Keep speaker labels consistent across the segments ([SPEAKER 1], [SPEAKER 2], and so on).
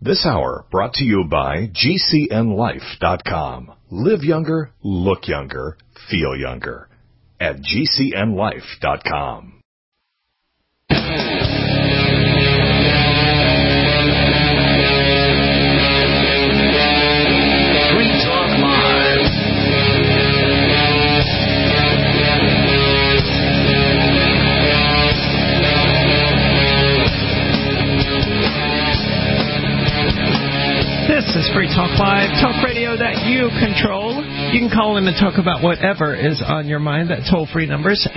[SPEAKER 1] This hour brought to you by GCNLife.com. Live younger, look younger, feel younger. At GCNLife.com.
[SPEAKER 2] This is Free Talk Live, talk radio that you control. You can call in and talk about whatever is on your mind. That toll-free number is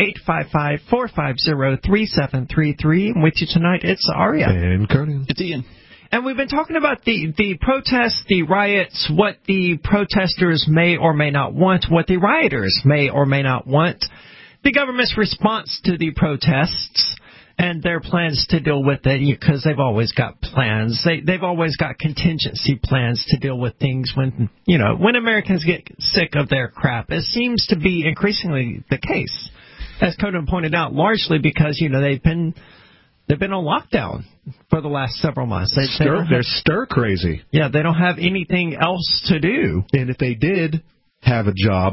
[SPEAKER 2] 855-450-3733. And with you tonight, it's Aria.
[SPEAKER 3] And Conan.
[SPEAKER 4] It's Ian.
[SPEAKER 2] And we've been talking about the protests, the riots, what the protesters may or may not want, what the rioters may or may not want, the government's response to the protests, and their plans to deal with it, because they've always got plans. They've always got contingency plans to deal with things when Americans get sick of their crap. It seems to be increasingly the case, as Conan pointed out, largely because, they've been on lockdown for the last several months.
[SPEAKER 3] They're stir crazy.
[SPEAKER 2] Yeah, they don't have anything else to do.
[SPEAKER 3] And if they did have a job...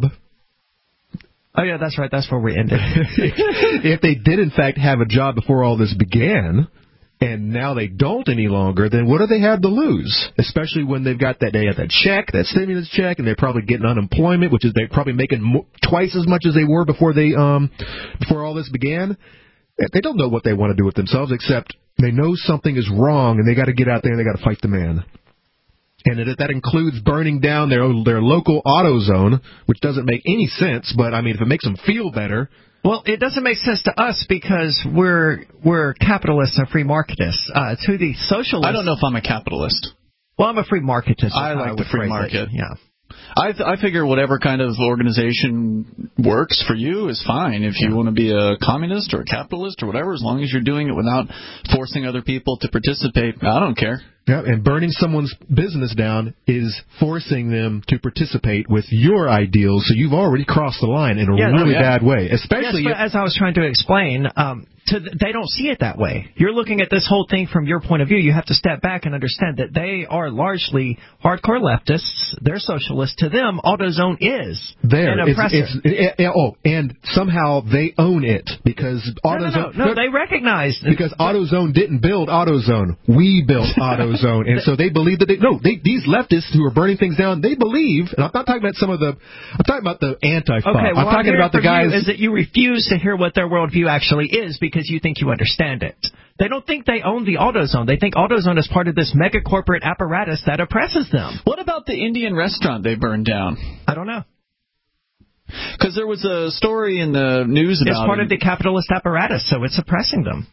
[SPEAKER 2] Oh, yeah, that's right. That's where we ended.
[SPEAKER 3] If they did, in fact, have a job before all this began, and now they don't any longer, then what do they have to lose? Especially when they've got that check, that stimulus check, and they're probably getting unemployment, which is they're probably making twice as much as they were before all this began. They don't know what they want to do with themselves, except they know something is wrong, and they got to get out there and they got to fight the man. And that includes burning down their local AutoZone, which doesn't make any sense. But, if it makes them feel better.
[SPEAKER 2] Well, it doesn't make sense to us because we're capitalists and free marketists. To the socialists...
[SPEAKER 4] I don't know if I'm a capitalist.
[SPEAKER 2] Well, I'm a free marketist.
[SPEAKER 4] I like the free market.
[SPEAKER 2] Yeah.
[SPEAKER 4] I figure whatever kind of organization works for you is fine. If you want to be a communist or a capitalist or whatever, as long as you're doing it without forcing other people to participate, I don't care.
[SPEAKER 3] Yeah, and burning someone's business down is forcing them to participate with your ideals, so you've already crossed the line in a really bad way. Especially
[SPEAKER 2] but as I was trying to explain, they don't see it that way. You're looking at this whole thing from your point of view. You have to step back and understand that they are largely hardcore leftists. They're socialists. To them, AutoZone is an oppressor.
[SPEAKER 3] And somehow they own it because AutoZone...
[SPEAKER 2] No, they recognize...
[SPEAKER 3] Because AutoZone didn't build AutoZone. We built AutoZone. And so they believe that these leftists who are burning things down, they believe, and I'm not talking about I'm talking about the Antifa.
[SPEAKER 2] Okay,
[SPEAKER 3] I'm talking about the guys...
[SPEAKER 2] is that you refuse to hear what their worldview actually is because you think you understand it. They don't think they own the AutoZone. They think AutoZone is part of this mega corporate apparatus that oppresses them.
[SPEAKER 4] What about the Indian restaurant they burned down?
[SPEAKER 2] I don't know.
[SPEAKER 4] Because there was a story in the news about it.
[SPEAKER 2] It's part of the capitalist apparatus, so it's oppressing them.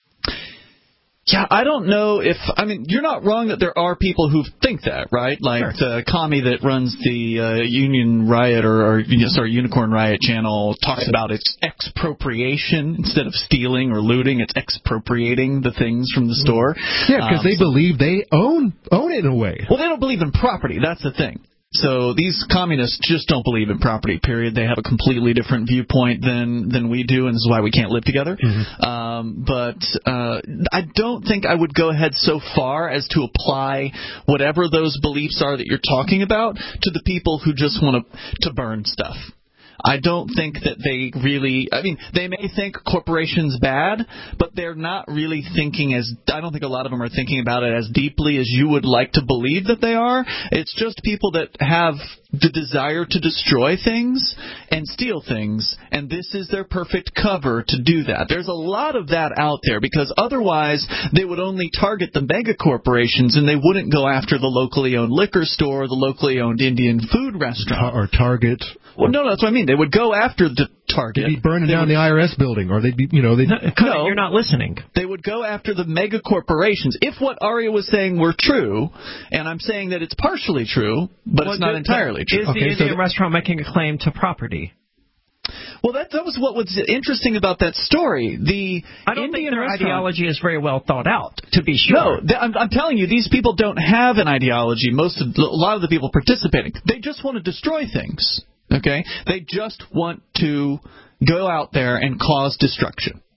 [SPEAKER 4] Yeah, I don't know if... you're not wrong that there are people who think that, right? Like the commie that runs the Union Riot Unicorn Riot channel talks about its expropriation. Instead of stealing or looting, it's expropriating the things from the store.
[SPEAKER 3] Yeah, because they believe they own it in a way.
[SPEAKER 4] Well, they don't believe in property. That's the thing. So these communists just don't believe in property, period. They have a completely different viewpoint than we do, and this is why we can't live together. Mm-hmm. But I don't think I would go ahead so far as to apply whatever those beliefs are that you're talking about to the people who just want to burn stuff. I don't think that they really... they may think corporations bad, but they're not really thinking I don't think a lot of them are thinking about it as deeply as you would like to believe that they are. It's just people that have the desire to destroy things and steal things, and this is their perfect cover to do that. There's a lot of that out there, because otherwise they would only target the mega corporations, and they wouldn't go after the locally owned liquor store, the locally owned Indian food restaurant.
[SPEAKER 3] Or Target.
[SPEAKER 4] Well, no, that's what I mean. They would go after the Target.
[SPEAKER 3] They'd be burning down the IRS building, or they'd be,
[SPEAKER 2] No, you're not listening.
[SPEAKER 4] They would go after the mega corporations. If what Aria was saying were true, and I'm saying that it's partially true, but it's not entirely true.
[SPEAKER 2] Is the Indian restaurant making a claim to property?
[SPEAKER 4] Well, that was what was interesting about that story.
[SPEAKER 2] I don't think their ideology is very well thought out, to be sure.
[SPEAKER 4] No, I'm telling you, these people don't have an ideology. A lot of the people participating, they just want to destroy things. Okay? They just want to go out there and cause destruction.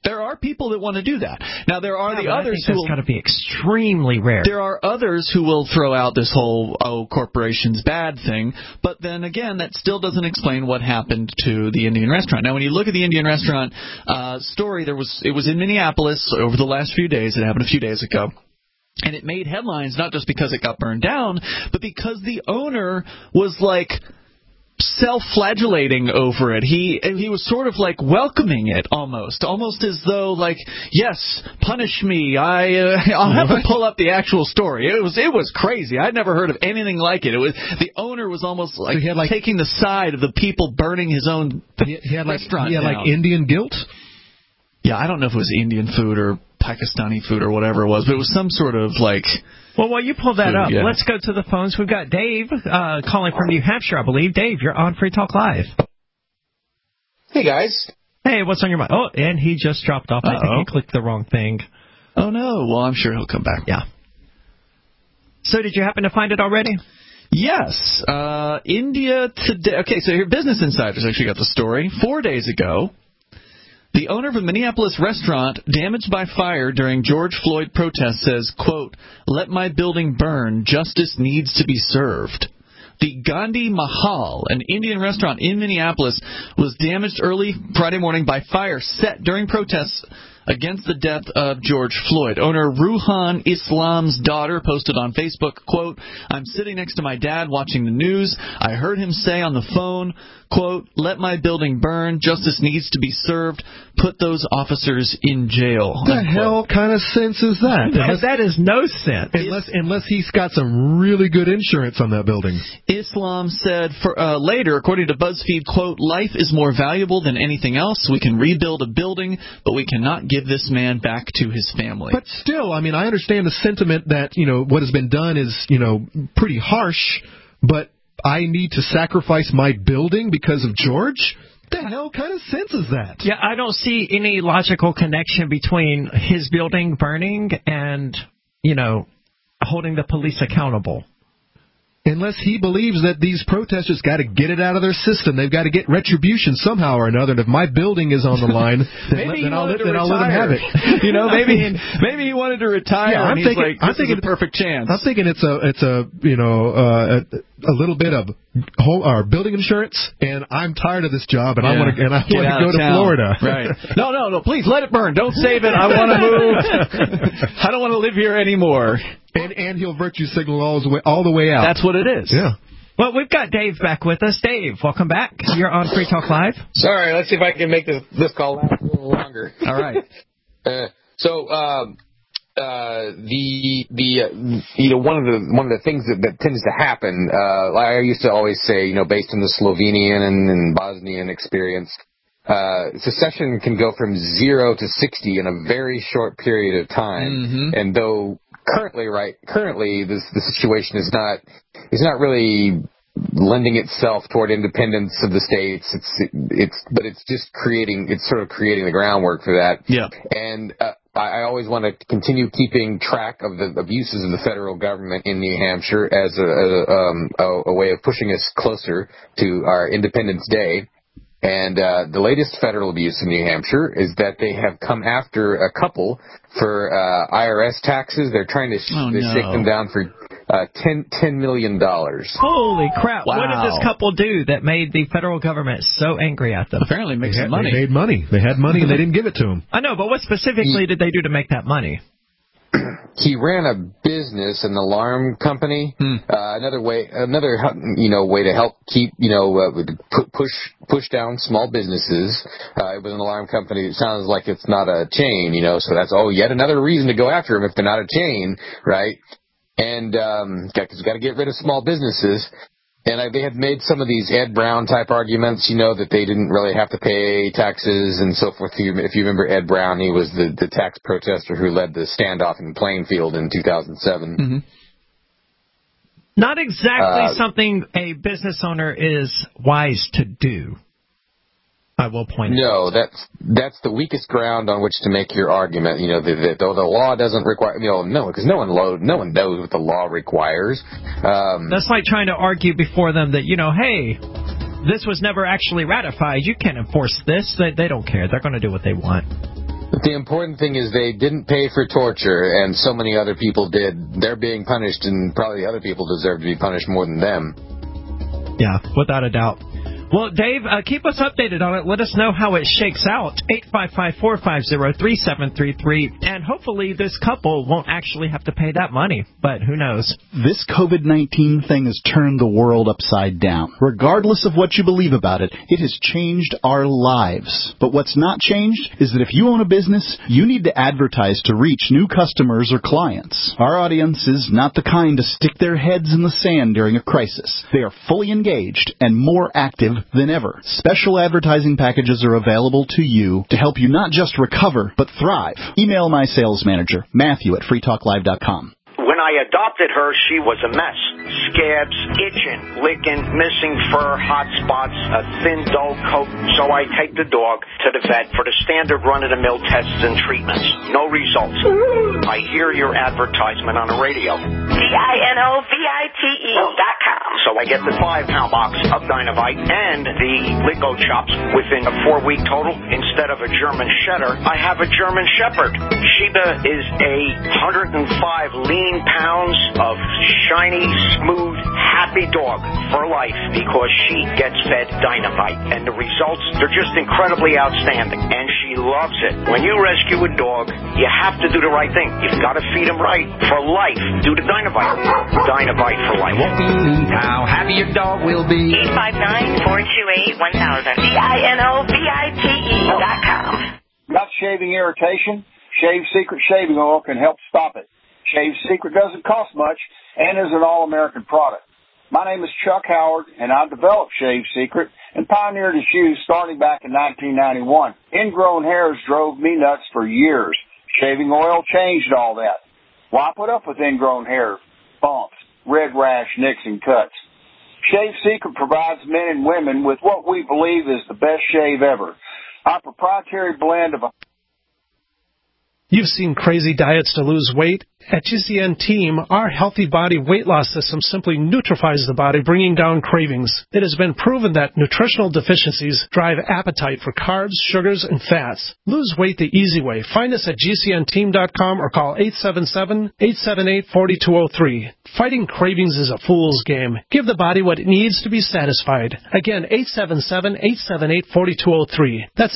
[SPEAKER 4] There are people that want to do that. Now, there are the others
[SPEAKER 2] who
[SPEAKER 4] will...
[SPEAKER 2] got to be extremely rare.
[SPEAKER 4] There are others who will throw out this whole, corporation's bad thing, but then again, that still doesn't explain what happened to the Indian restaurant. Now, when you look at the Indian restaurant story, it was in Minneapolis over the last few days. It happened a few days ago. And it made headlines not just because it got burned down, but because the owner was like self-flagellating over it. He was sort of like welcoming it almost as though like, yes, punish me. I'll have to pull up the actual story. It was crazy. I'd never heard of anything like it. It was the owner was almost like, taking the side of the people burning his own restaurant.
[SPEAKER 3] He had like Indian guilt.
[SPEAKER 4] Yeah, I don't know if it was Indian food or Pakistani food or whatever it was, but it was some sort of like.
[SPEAKER 2] Well, while you pull that up, let's go to the phones. We've got Dave calling from New Hampshire, I believe. Dave, you're on Free Talk Live.
[SPEAKER 5] Hey, guys.
[SPEAKER 2] Hey, what's on your mind? Oh, and he just dropped off. I think he clicked the wrong thing.
[SPEAKER 4] Oh, no. Well, I'm sure he'll come back.
[SPEAKER 2] Yeah. So did you happen to find it already?
[SPEAKER 4] Yes. India Today. Okay, so here, Business Insider's actually got the story. 4 days ago, the owner of a Minneapolis restaurant damaged by fire during George Floyd protests says, quote, "Let my building burn. Justice needs to be served." The Gandhi Mahal, an Indian restaurant in Minneapolis, was damaged early Friday morning by fire set during protests against the death of George Floyd. Owner Ruhan Islam's daughter posted on Facebook, quote, "I'm sitting next to my dad watching the news. I heard him say on the phone, quote, 'Let my building burn. Justice needs to be served. Put those officers in jail.'"
[SPEAKER 3] What the hell kind of sense is that?
[SPEAKER 2] That is no sense.
[SPEAKER 3] Unless he's got some really good insurance on that building.
[SPEAKER 4] Islam said later, according to BuzzFeed, quote, "Life is more valuable than anything else. We can rebuild a building, but we cannot give this man back to his family."
[SPEAKER 3] But still, I mean, I understand the sentiment that, what has been done is, pretty harsh, but I need to sacrifice my building because of George? What the hell kind of sense is that?
[SPEAKER 2] Yeah, I don't see any logical connection between his building burning and, holding the police accountable.
[SPEAKER 3] Unless he believes that these protesters got to get it out of their system. They've got to get retribution somehow or another. And if my building is on the line, then I'll let him have it.
[SPEAKER 4] Maybe he wanted to retire.
[SPEAKER 3] Yeah,
[SPEAKER 4] I'm thinking it's a perfect chance.
[SPEAKER 3] I'm thinking it's a little bit of building insurance, and I'm tired of this job, and I want to go to Florida.
[SPEAKER 4] Right? No, please let it burn. Don't save it. I want to move. I don't want to live here anymore.
[SPEAKER 3] And he'll virtue signal all the way out.
[SPEAKER 4] That's what it is.
[SPEAKER 3] Yeah.
[SPEAKER 2] Well, we've got Dave back with us. Dave, welcome back. You're on Free Talk Live.
[SPEAKER 5] Sorry, let's see if I can make this call last a little longer.
[SPEAKER 4] All right.
[SPEAKER 5] One of the things that tends to happen, I used to always say, based on the Slovenian and Bosnian experience, secession can go from 0 to 60 in a very short period of time. Mm-hmm. And though currently the situation is not really lending itself toward independence of the states. It's sort of creating the groundwork for that.
[SPEAKER 4] Yeah.
[SPEAKER 5] And I always want to continue keeping track of the abuses of the federal government in New Hampshire as a way of pushing us closer to our Independence Day. And the latest federal abuse in New Hampshire is that they have come after a couple for IRS taxes. They're trying to shake them down for $10 million.
[SPEAKER 2] Holy crap. Wow. What did this couple do that made the federal government so angry at them?
[SPEAKER 4] Apparently make some money.
[SPEAKER 3] They made money. They had money and they didn't give it to them.
[SPEAKER 2] I know, but what specifically did they do to make that money?
[SPEAKER 5] He ran a business, an alarm company. Another way to help keep, push down small businesses. It was an alarm company. It sounds like it's not a chain, so that's yet another reason to go after them if they're not a chain, right? And because you got to get rid of small businesses. And they had made some of these Ed Brown type arguments, that they didn't really have to pay taxes and so forth. If you remember Ed Brown, he was the tax protester who led the standoff in Plainfield in 2007.
[SPEAKER 2] Mm-hmm. Not exactly something a business owner is wise to do. I will point out.
[SPEAKER 5] No, that's the weakest ground on which to make your argument. The law doesn't require. Because no one knows what the law requires.
[SPEAKER 2] That's like trying to argue before them that hey, this was never actually ratified. You can't enforce this. They don't care. They're going to do what they want.
[SPEAKER 5] The important thing is they didn't pay for torture, and so many other people did. They're being punished, and probably other people deserve to be punished more than them.
[SPEAKER 2] Yeah, without a doubt. Well, Dave, keep us updated on it. Let us know how it shakes out. 855-450-3733. And hopefully this couple won't actually have to pay that money. But who knows?
[SPEAKER 6] This COVID-19 thing has turned the world upside down. Regardless of what you believe about it, it has changed our lives. But what's not changed is that if you own a business, you need to advertise to reach new customers or clients. Our audience is not the kind to stick their heads in the sand during a crisis. They are fully engaged and more active than ever. Special advertising packages are available to you to help you not just recover, but thrive. Email my sales manager, Matthew, at freetalklive.com.
[SPEAKER 7] When I adopted her, she was a mess. Scabs, itching, licking, missing fur, hot spots, a thin, dull coat. So I take the dog to the vet for the standard run-of-the-mill tests and treatments. No results. I hear your advertisement on the radio. DINOVITE.com. So I get the 5-pound box of Dinovite and the Lico Chops within a 4-week total. Instead of a German Setter, I have a German Shepherd. Sheba is a 105 lean pounds of shiny, smooth, happy dog for life because she gets fed Dinovite. And the results, they're just incredibly outstanding. And she loves it. When you rescue a dog, you have to do the right thing. You've got to feed him right for life. Do the Dinovite. Dinovite for life.
[SPEAKER 8] Won't believe how happy your dog will be.
[SPEAKER 9] 859-428-1000. DINOVITE.com.
[SPEAKER 10] Got shaving irritation? Shave Secret Shaving Oil can help stop it. Shave Secret doesn't cost much and is an all-American product. My name is Chuck Howard, and I developed Shave Secret and pioneered its use starting back in 1991. Ingrown hairs drove me nuts for years. Shaving oil changed all that. Why put up with ingrown hair, bumps, red rash, nicks, and cuts? Shave Secret provides men and women with what we believe is the best shave ever. Our proprietary blend of
[SPEAKER 11] You've seen crazy diets to lose weight. At GCN Team, our Healthy Body Weight Loss System simply neutralizes the body, bringing down cravings. It has been proven that nutritional deficiencies drive appetite for carbs, sugars, and fats. Lose weight the easy way. Find us at GCNteam.com or call 877-878-4203. Fighting cravings is a fool's game. Give the body what it needs to be satisfied. Again, 877-878-4203. That's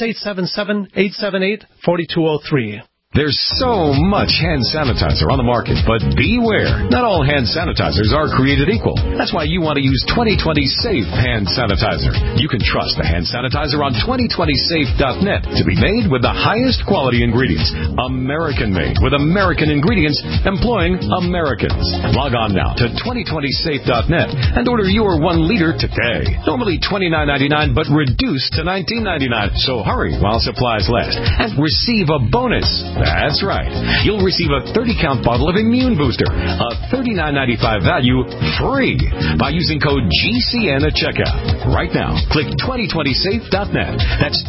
[SPEAKER 11] 877-878-4203.
[SPEAKER 1] There's so much hand sanitizer on the market, but beware. Not all hand sanitizers are created equal. That's why you want to use 2020 Safe Hand Sanitizer. You can trust the hand sanitizer on 2020safe.net to be made with the highest quality ingredients. American-made with American ingredients employing Americans. Log on now to 2020safe.net and order your 1 liter today. Normally $29.99, but reduced to $19.99. So hurry while supplies last and receive a bonus. That's right. You'll receive a 30-count bottle of Immune Booster, a $39.95 value, free by using code GCN at checkout. Right now, click 2020safe.net. That's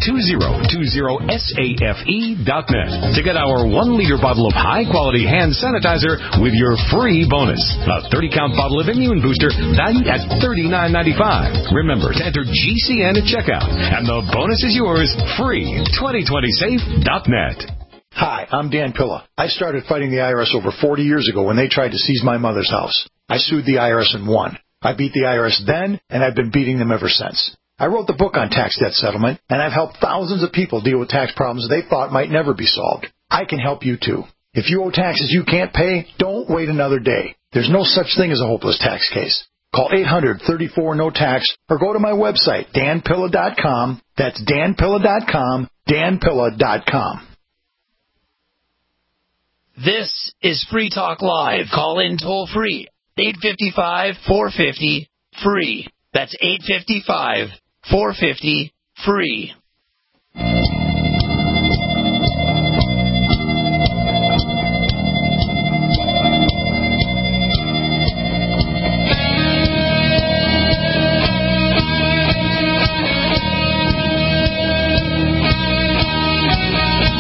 [SPEAKER 1] 2020safe.net to get our 1-liter bottle of high-quality hand sanitizer with your free bonus. A 30-count bottle of Immune Booster valued at $39.95. Remember to enter GCN at checkout, and the bonus is yours, free. 2020safe.net.
[SPEAKER 12] Hi, I'm Dan Pilla. I started fighting the IRS over 40 years ago when they tried to seize my mother's house. I sued the IRS and won. I beat the IRS then, and I've been beating them ever since. I wrote the book on tax debt settlement, and I've helped thousands of people deal with tax problems they thought might never be solved. I can help you, too. If you owe taxes you can't pay, don't wait another day. There's no such thing as a hopeless tax case. Call 800-34-NO-TAX or go to my website, danpilla.com. That's danpilla.com, danpilla.com.
[SPEAKER 13] This is Free Talk Live. Call in toll free. 855-450-FREE. That's 855-450-FREE.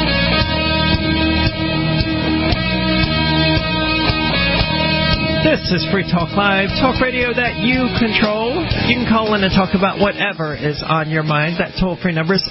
[SPEAKER 2] This is Free Talk Live, talk radio that you control. You can call in and talk about whatever is on your mind. That toll-free number is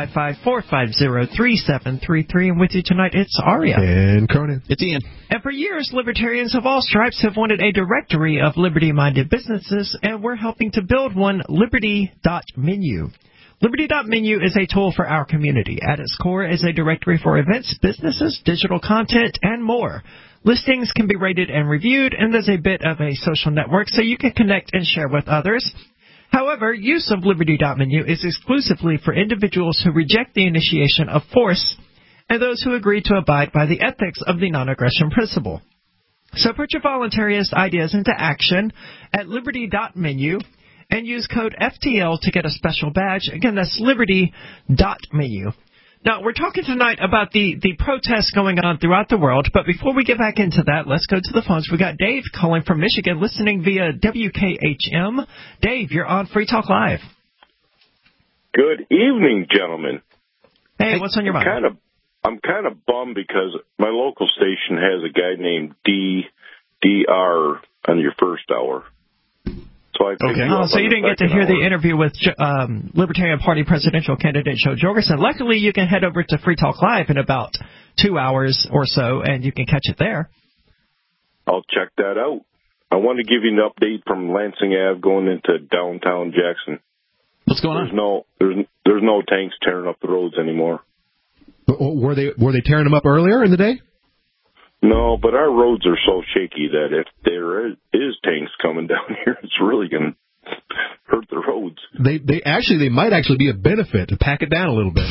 [SPEAKER 2] 855-450-3733. And with you tonight, it's Aria.
[SPEAKER 3] And Cronin.
[SPEAKER 4] It's Ian.
[SPEAKER 2] And for years, libertarians of all stripes have wanted a directory of liberty-minded businesses, and we're helping to build one, Liberty.menu. Liberty.menu is a tool for our community. At its core is a directory for events, businesses, digital content, and more. Listings can be rated and reviewed, and there's a bit of a social network so you can connect and share with others. However, use of Liberty.menu is exclusively for individuals who reject the initiation of force and those who agree to abide by the ethics of the non-aggression principle. So put your voluntarist ideas into action at Liberty.menu and use code FTL to get a special badge. Again, that's Liberty.menu. Now, we're talking tonight about the protests going on throughout the world, but before we get back into that, let's go to the phones. We got Dave calling from Michigan, listening via WKHM. Dave, you're on Free Talk Live.
[SPEAKER 9] Good evening, gentlemen.
[SPEAKER 2] Hey, what's on your mind?
[SPEAKER 9] I'm kind of bummed because my local station has a guy named DR on your first hour. So
[SPEAKER 2] so you didn't get to hear the interview with Libertarian Party presidential candidate Joe Jorgensen. Luckily, you can head over to Free Talk Live in about 2 hours or so, and you can catch it there.
[SPEAKER 9] I'll check that out. I want to give you an update from Lansing Ave going into downtown Jackson.
[SPEAKER 4] What's going on?
[SPEAKER 9] There's no tanks tearing up the roads anymore.
[SPEAKER 3] Were they tearing them up earlier in the day?
[SPEAKER 9] No, but our roads are so shaky that if there is tanks coming down here, it's really going to hurt the roads. They
[SPEAKER 3] might actually be a benefit to pack it down a little bit.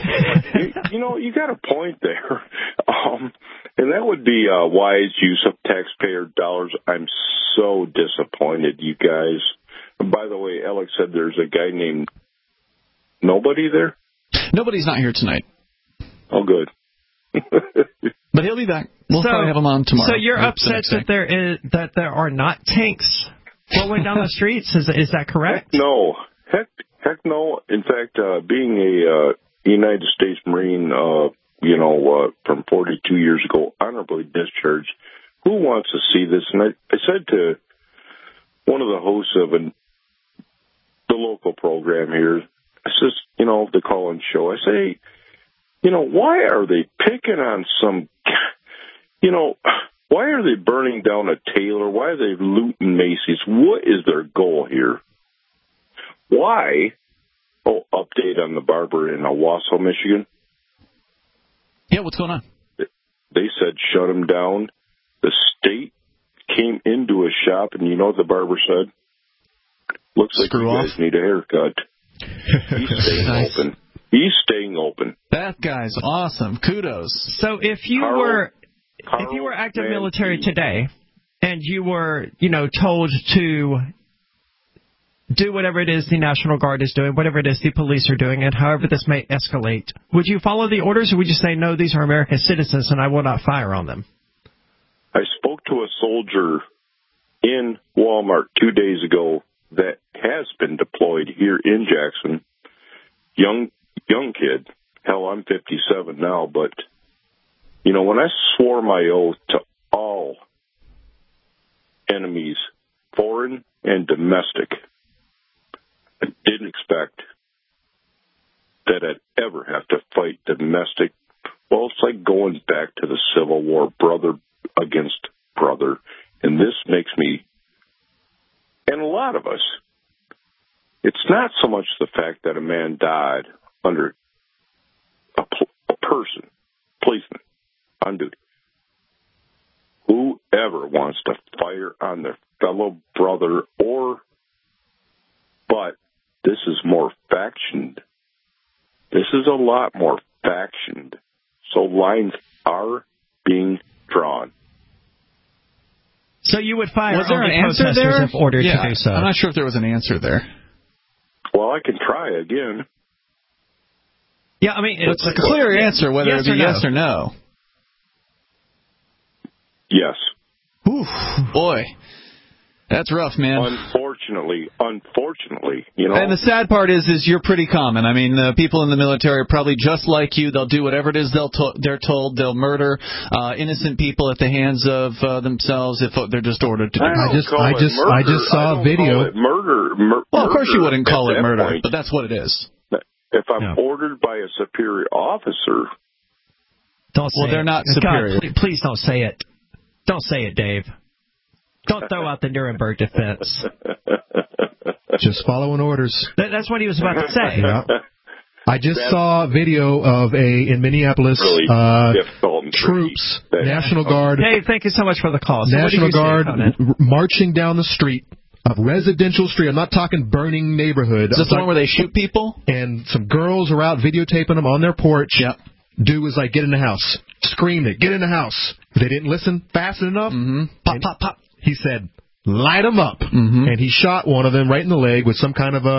[SPEAKER 9] you got a point there. And that would be a wise use of taxpayer dollars. I'm so disappointed, you guys. And by the way, Alex said there's a guy named Nobody there?
[SPEAKER 4] Nobody's not here tonight.
[SPEAKER 9] Oh, good.
[SPEAKER 4] But he'll be back. We'll probably have him on tomorrow.
[SPEAKER 2] So you're upset that there are not tanks rolling down the streets? Is that correct?
[SPEAKER 9] Heck no. Heck no. In fact, being a United States Marine, from 42 years ago, honorably discharged, who wants to see this? And I said to one of the hosts of the local program here, I says, the call-in show, I say, why are they picking on some, why are they burning down a Taylor? Why are they looting Macy's? What is their goal here? Why? Oh, update on the barber in Owasso, Michigan.
[SPEAKER 4] Yeah, what's going on?
[SPEAKER 9] They said shut him down. The state came into a shop, and you know what the barber said? Looks like you guys need a haircut. He's staying open. He's staying open.
[SPEAKER 4] That guy's awesome. Kudos.
[SPEAKER 2] So if you were active military today, and you were, told to do whatever it is the National Guard is doing, whatever it is the police are doing, and however this may escalate, would you follow the orders, or would you say, no, these are American citizens, and I will not fire on them?
[SPEAKER 9] I spoke to a soldier in Walmart 2 days ago that has been deployed here in Jackson. Young kid. Hell, I'm 57 now, but, when I swore my oath to all enemies, foreign and domestic, I didn't expect that I'd ever have to fight domestic. Well, it's like going back to the Civil War, brother against brother, and this makes me, and a lot of us, it's not so much the fact that a man died under a person, policeman, on duty. Whoever wants to fire on their fellow brother but this is more factioned. This is a lot more factioned. So lines are being drawn.
[SPEAKER 2] So you would fire
[SPEAKER 4] was there
[SPEAKER 2] on
[SPEAKER 4] an
[SPEAKER 2] the
[SPEAKER 4] answer
[SPEAKER 2] protesters
[SPEAKER 4] there?
[SPEAKER 2] if ordered to do so?
[SPEAKER 4] I'm not sure if there was an answer there.
[SPEAKER 9] Well, I can try again.
[SPEAKER 2] Yeah, I mean,
[SPEAKER 4] it's a clear answer whether it be yes or no.
[SPEAKER 9] Yes.
[SPEAKER 4] Oof, boy, that's rough, man.
[SPEAKER 9] unfortunately, you know.
[SPEAKER 4] And the sad part is you're pretty common. I mean, people in the military are probably just like you. They'll do whatever it is they're told. They'll murder innocent people at the hands of themselves if they're just ordered to do it.
[SPEAKER 3] I just saw a video.
[SPEAKER 9] Murder.
[SPEAKER 4] Well, of course you wouldn't call it murder, but that's what it is.
[SPEAKER 9] If I'm ordered by a superior officer.
[SPEAKER 2] Don't say
[SPEAKER 4] they're not superior.
[SPEAKER 2] God, please don't say it. Don't say it, Dave. Don't throw out the Nuremberg defense.
[SPEAKER 3] Just following orders.
[SPEAKER 2] That's what he was about to say.
[SPEAKER 3] Yeah. I just saw a video of in Minneapolis, troops, National Guard.
[SPEAKER 2] Dave, thank you so much for the call. So
[SPEAKER 3] National Guard marching down the street, a residential street. I'm not talking burning neighborhood.
[SPEAKER 4] Is this the one where they shoot people?
[SPEAKER 3] And some girls are out videotaping them on their porch.
[SPEAKER 4] Yep.
[SPEAKER 3] Dude was like, get in the house. Screamed it, get in the house. They didn't listen fast enough.
[SPEAKER 4] Mm-hmm.
[SPEAKER 3] Pop, pop, pop. He said, light them up. Mm-hmm. And he shot one of them right in the leg with some kind of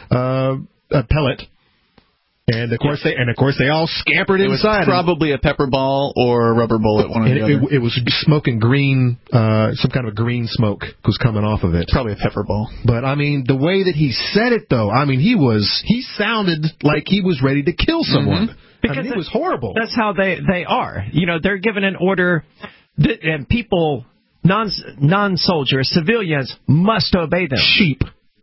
[SPEAKER 3] a pellet. And of course they all scampered inside.
[SPEAKER 4] It was probably a pepper ball or a rubber bullet, one or the other.
[SPEAKER 3] It was smoking green, some kind of a green smoke was coming off of it.
[SPEAKER 4] Probably a pepper ball.
[SPEAKER 3] But I mean, the way that he said it, though, I mean, he sounded like he was ready to kill someone.
[SPEAKER 2] Mm-hmm. Because
[SPEAKER 3] it was horrible.
[SPEAKER 2] That's how they are. You know, they're given an order, and people, non-soldiers, civilians must obey them.
[SPEAKER 3] Sheep.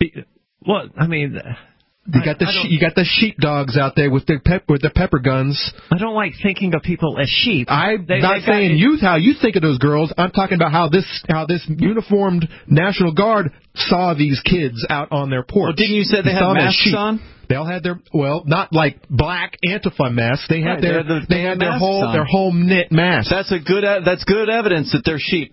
[SPEAKER 2] Well, I mean.
[SPEAKER 3] You got the sheepdogs out there with the pepper guns.
[SPEAKER 2] I don't like thinking of people as sheep.
[SPEAKER 3] I'm not saying how you think of those girls. I'm talking about how this uniformed National Guard saw these kids out on their porch.
[SPEAKER 4] Well, didn't you say they had masks on?
[SPEAKER 3] They all had not like black Antifa masks. They had their whole knit masks.
[SPEAKER 4] That's good evidence that they're sheep.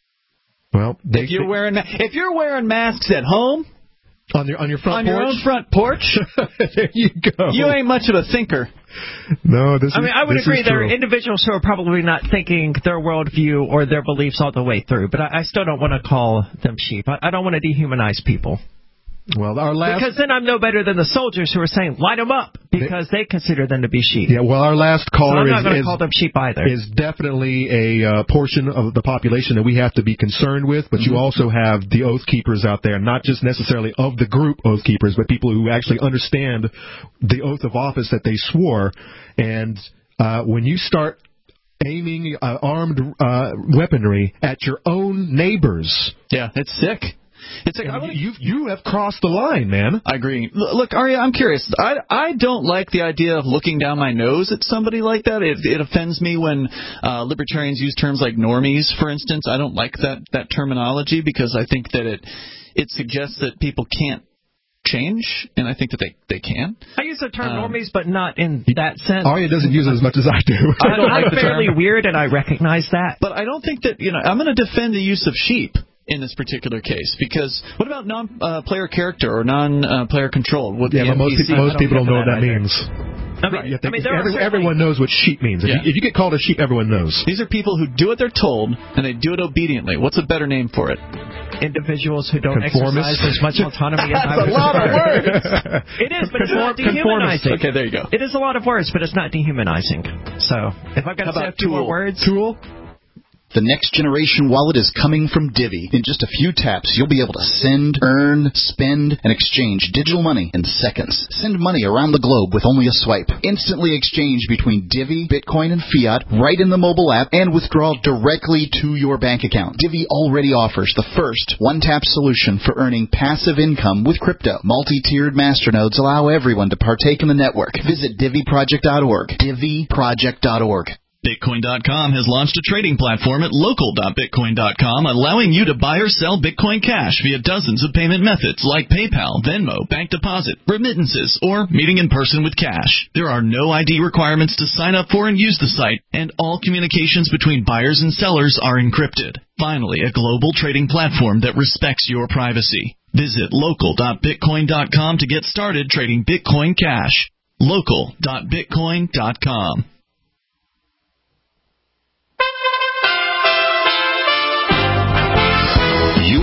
[SPEAKER 3] Well,
[SPEAKER 4] if you're wearing masks at home.
[SPEAKER 3] On your front porch?
[SPEAKER 4] On your own front porch?
[SPEAKER 3] There you go.
[SPEAKER 4] You ain't much of a thinker.
[SPEAKER 3] No,
[SPEAKER 2] I would agree there are individuals who are probably not thinking their worldview or their beliefs all the way through, but I still don't want to call them sheep. I don't want to dehumanize people.
[SPEAKER 3] Well,
[SPEAKER 2] because then I'm no better than the soldiers who are saying, light them up, because they consider them to be sheep.
[SPEAKER 3] Yeah, well, our last caller
[SPEAKER 2] I'm not going to call them sheep either.
[SPEAKER 3] Is definitely a portion of the population that we have to be concerned with, but you also have the Oath Keepers out there, not just necessarily of the group Oath Keepers, but people who actually understand the oath of office that they swore. And when you start aiming armed weaponry at your own neighbors...
[SPEAKER 4] Yeah, it's sick. It's like,
[SPEAKER 3] you have crossed the line, man.
[SPEAKER 4] I agree. Look, Arya, I'm curious. I don't like the idea of looking down my nose at somebody like that. It offends me when libertarians use terms like normies, for instance. I don't like that terminology because I think that it suggests that people can't change, and I think that they can.
[SPEAKER 2] I use the term normies, but not in that sense.
[SPEAKER 3] Arya doesn't use it as much as I do.
[SPEAKER 2] I'm fairly weird, and I recognize that.
[SPEAKER 4] But I don't think that, I'm going to defend the use of sheep in this particular case, because what about non-player character or non-player controlled?
[SPEAKER 3] Most people don't know what that means. Everyone knows what sheep means. If you get called a sheep, everyone knows.
[SPEAKER 4] These are people who do what they're told, and they do it obediently. What's a better name for it?
[SPEAKER 2] Individuals who don't exercise as much autonomy as I would.
[SPEAKER 4] That's a lot of words.
[SPEAKER 2] It is, but it's not dehumanizing.
[SPEAKER 4] Okay, there you go.
[SPEAKER 2] It is a lot of words, but it's not dehumanizing. So, if I've got to say a few more words...
[SPEAKER 3] Tool?
[SPEAKER 6] The next generation wallet is coming from Divvy. In just a few taps, you'll be able to send, earn, spend, and exchange digital money in seconds. Send money around the globe with only a swipe. Instantly exchange between Divvy, Bitcoin, and fiat right in the mobile app and withdraw directly to your bank account. Divvy already offers the first one-tap solution for earning passive income with crypto. Multi-tiered masternodes allow everyone to partake in the network. Visit DivvyProject.org. DivvyProject.org.
[SPEAKER 14] Bitcoin.com has launched a trading platform at local.bitcoin.com, allowing you to buy or sell Bitcoin Cash via dozens of payment methods like PayPal, Venmo, bank deposit, remittances, or meeting in person with cash. There are no ID requirements to sign up for and use the site, and all communications between buyers and sellers are encrypted. Finally, a global trading platform that respects your privacy. Visit local.bitcoin.com to get started trading Bitcoin Cash. Local.bitcoin.com.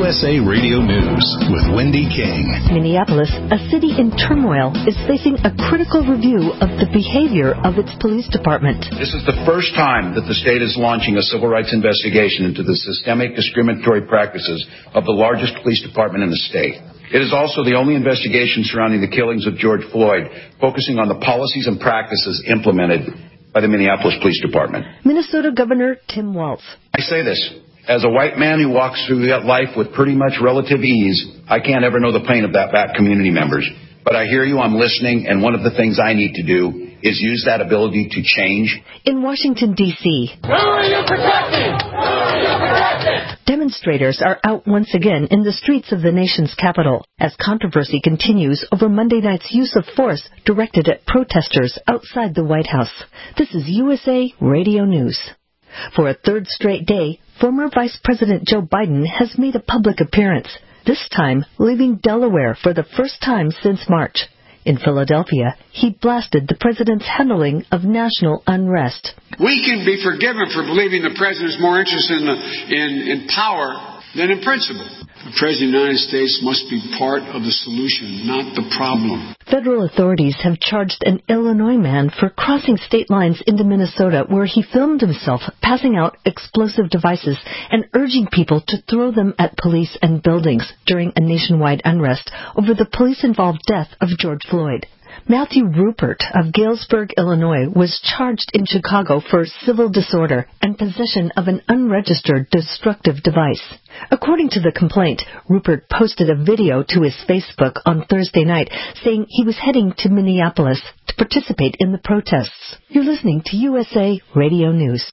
[SPEAKER 15] USA Radio News with Wendy King.
[SPEAKER 16] Minneapolis, a city in turmoil, is facing a critical review of the behavior of its police department.
[SPEAKER 17] This is the first time that the state is launching a civil rights investigation into the systemic discriminatory practices of the largest police department in the state. It is also the only investigation surrounding the killings of George Floyd, focusing on the policies and practices implemented by the Minneapolis Police Department.
[SPEAKER 16] Minnesota Governor Tim Walz.
[SPEAKER 17] I say this. As a white man who walks through life with pretty much relative ease, I can't ever know the pain of that back community members. But I hear you, I'm listening, and one of the things I need to do is use that ability to change.
[SPEAKER 16] In Washington, D.C.,
[SPEAKER 18] who are you protecting? Who are you protecting?
[SPEAKER 16] Demonstrators are out once again in the streets of the nation's capital as controversy continues over Monday night's use of force directed at protesters outside the White House. This is USA Radio News. For a third straight day, former Vice President Joe Biden has made a public appearance, this time leaving Delaware for the first time since March. In Philadelphia, he blasted the president's handling of national unrest.
[SPEAKER 19] We can be forgiven for believing the president's more interested in power than in principle. The President of the United States must be part of the solution, not the problem.
[SPEAKER 16] Federal authorities have charged an Illinois man for crossing state lines into Minnesota, where he filmed himself passing out explosive devices and urging people to throw them at police and buildings during a nationwide unrest over the police-involved death of George Floyd. Matthew Rupert of Galesburg, Illinois, was charged in Chicago for civil disorder and possession of an unregistered destructive device. According to the complaint, Rupert posted a video to his Facebook on Thursday night saying he was heading to Minneapolis to participate in the protests. You're listening to USA Radio News.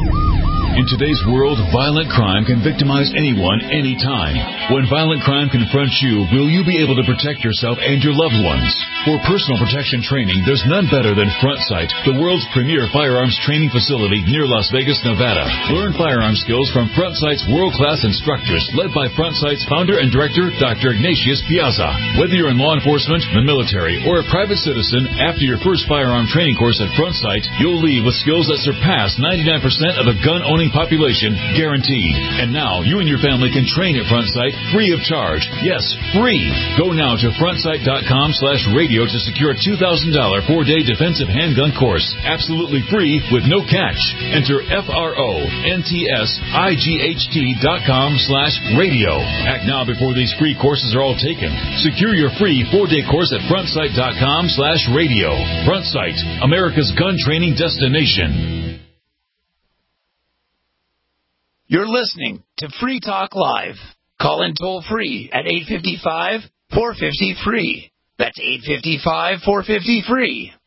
[SPEAKER 20] In today's world, violent crime can victimize anyone, anytime. When violent crime confronts you, will you be able to protect yourself and your loved ones? For personal protection training, there's none better than Front Sight, the world's premier firearms training facility near Las Vegas, Nevada. Learn firearm skills from Front Sight's world-class instructors, led by Front Sight's founder and director, Dr. Ignatius Piazza. Whether you're in law enforcement, the military, or a private citizen, after your first firearm training course at Front Sight, you'll leave with skills that surpass 99% of the gun-owning population, guaranteed. And now, you and your family can train at Front Sight free of charge. Yes, free. Go now to frontsight.com/radio to secure a $2,000 4-day defensive handgun course. Absolutely free with no catch. Enter FRONTSIGHT.com/radio. Act now before these free courses are all taken. Secure your free 4-day course at frontsight.com/radio. Front Sight, America's gun training destination.
[SPEAKER 13] You're listening to Free Talk Live. Call in toll free at 855-450-FREE. That's 855-450-FREE.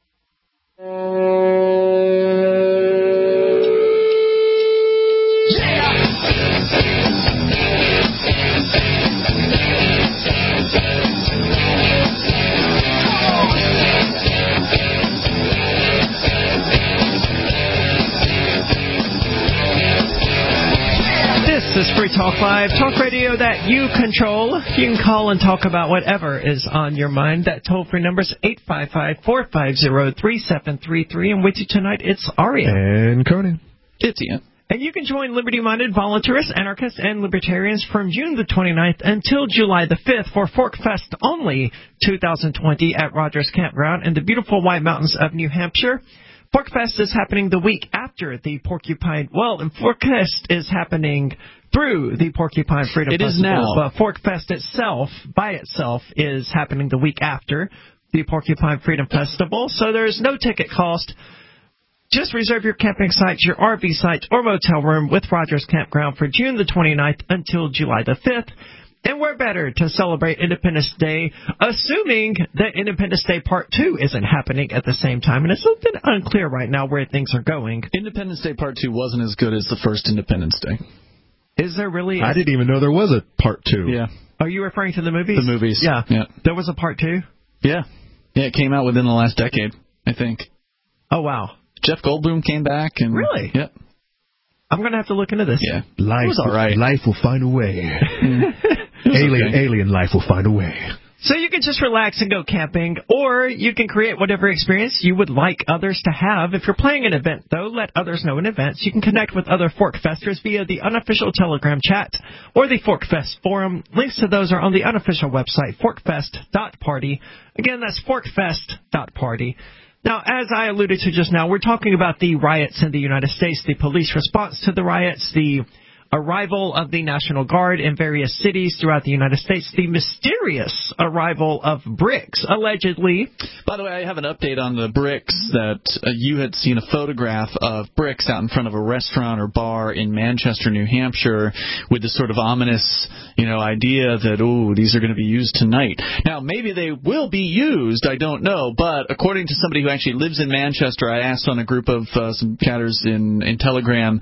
[SPEAKER 2] This is Free Talk Live, talk radio that you control. You can call and talk about whatever is on your mind. That toll-free number is 855-450-3733. And with you tonight, it's Aria.
[SPEAKER 3] And Conan.
[SPEAKER 4] It's Ian.
[SPEAKER 2] And you can join liberty-minded voluntarists, anarchists, and libertarians from June the 29th until July the 5th for Fork Fest only 2020 at Rogers Campground in the beautiful White Mountains of New Hampshire. Fork Fest is happening the week after the Porcupine. Well, and Fork Fest is happening through the Porcupine Freedom Festival. It is now. But Fork Fest itself, by itself, is happening the week after the Porcupine Freedom Festival. So there's no ticket cost. Just reserve your camping site, your RV site, or motel room with Rogers Campground for June the 29th until July the 5th. And we're better to celebrate Independence Day, assuming that Independence Day Part 2 isn't happening at the same time. And it's a bit unclear right now where things are going.
[SPEAKER 4] Independence Day Part 2 wasn't as good as the first Independence Day.
[SPEAKER 2] Is there really?
[SPEAKER 3] I didn't even know there was a Part 2.
[SPEAKER 4] Yeah.
[SPEAKER 2] Are you referring to the movies?
[SPEAKER 4] The movies.
[SPEAKER 2] Yeah.
[SPEAKER 4] Yeah.
[SPEAKER 2] There was a Part 2?
[SPEAKER 4] Yeah. Yeah, it came out within the last decade, I think.
[SPEAKER 2] Oh, wow.
[SPEAKER 4] Jeff Goldblum came back. And
[SPEAKER 2] really?
[SPEAKER 4] Yep.
[SPEAKER 2] I'm going to have to look into this.
[SPEAKER 4] Yeah.
[SPEAKER 3] Life,
[SPEAKER 4] it was all right.
[SPEAKER 3] Life will find a way. Alien life will find a way.
[SPEAKER 2] So you can just relax and go camping, or you can create whatever experience you would like others to have. If you're playing an event, though, let others know in advance. You can connect with other Forkfesters via the unofficial Telegram chat or the Forkfest forum. Links to those are on the unofficial website, forkfest.party. Again, that's forkfest.party. Now, as I alluded to just now, we're talking about the riots in the United States, the police response to the riots, the arrival of the National Guard in various cities throughout the United States, the mysterious arrival of bricks, allegedly.
[SPEAKER 4] By the way, I have an update on the bricks that you had seen a photograph of bricks out in front of a restaurant or bar in Manchester, New Hampshire, with this sort of ominous, idea that, these are going to be used tonight. Now, maybe they will be used, I don't know, but according to somebody who actually lives in Manchester, I asked on a group of some chatters in Telegram